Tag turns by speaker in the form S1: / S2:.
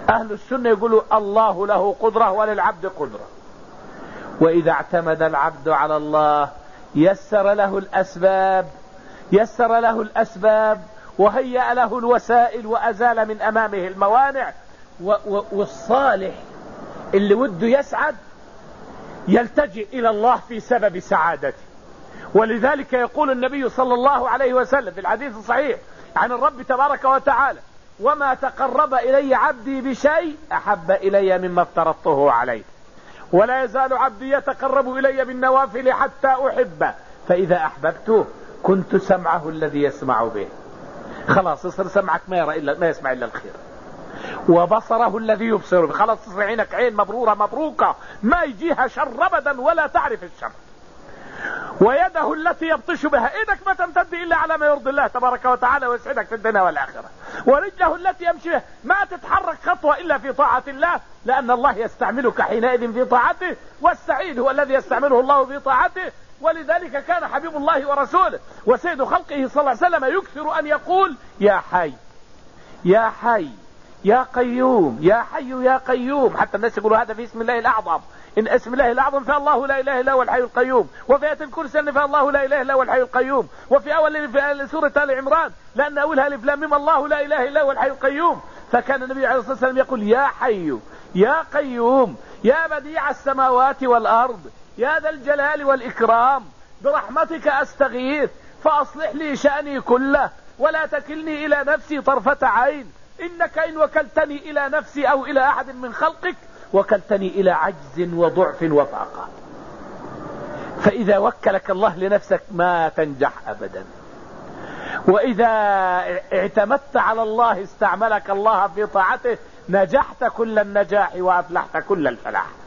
S1: أهل السنة يقولوا الله له قدرة وللعبد قدرة، وإذا اعتمد العبد على الله يسر له الأسباب وهيأ له الوسائل وأزال من أمامه الموانع. والصالح اللي وده يسعد يلتجئ إلى الله في سبب سعادته. ولذلك يقول النبي صلى الله عليه وسلم في الحديث الصحيح عن الرب تبارك وتعالى: وما تقرب إلي عبدي بشيء أحب إلي مما افترضته عليه، ولا يزال عبدي يتقرب إلي بالنوافل حتى أحبه، فإذا أحببته كنت سمعه الذي يسمع به. خلاص يصير سمعك ما يسمع إلا الخير، وبصره الذي يبصر به. خلاص تصير عينك عين مبرورة مبروكة ما يجيها شر أبدا ولا تعرف الشر. ويده التي يبطش بها، ايدك ما تمتد الا على ما يرضي الله تبارك وتعالى ويسعدك في الدنيا والاخره. ورجله التي يمشي بها ما تتحرك خطوه الا في طاعه الله، لان الله يستعملك حينئذ في طاعته، والسعيد هو الذي يستعمله الله في طاعته. ولذلك كان حبيب الله ورسوله وسيد خلقه صلى الله عليه وسلم يكثر ان يقول: يا حي يا حي يا قيوم، يا حي يا قيوم. حتى الناس يقولوا هذا في اسم الله الاعظم، إن اسم الله الأعظم فالله لا إله إلا هو الحي القيوم، وفي آية الكرسي أن فالله لا إله إلا هو الحي القيوم، وفي أول في سورة آل عمران لأن أولها ألف لام ميم الله لا إله إلا هو الحي القيوم. فكان النبي عليه الصلاة والسلام يقول: يا حي يا قيوم يا بديع السماوات والأرض يا ذا الجلال والإكرام برحمتك أستغيث فأصلح لي شأني كله ولا تكلني إلى نفسي طرفة عين، إنك إن وكلتني إلى نفسي أو إلى أحد من خلقك وكلتني إلى عجز وضعف وطاقة. فإذا وكلك الله لنفسك ما تنجح أبدا، وإذا اعتمدت على الله استعملك الله في طاعته نجحت كل النجاح وأفلحت كل الفلاح.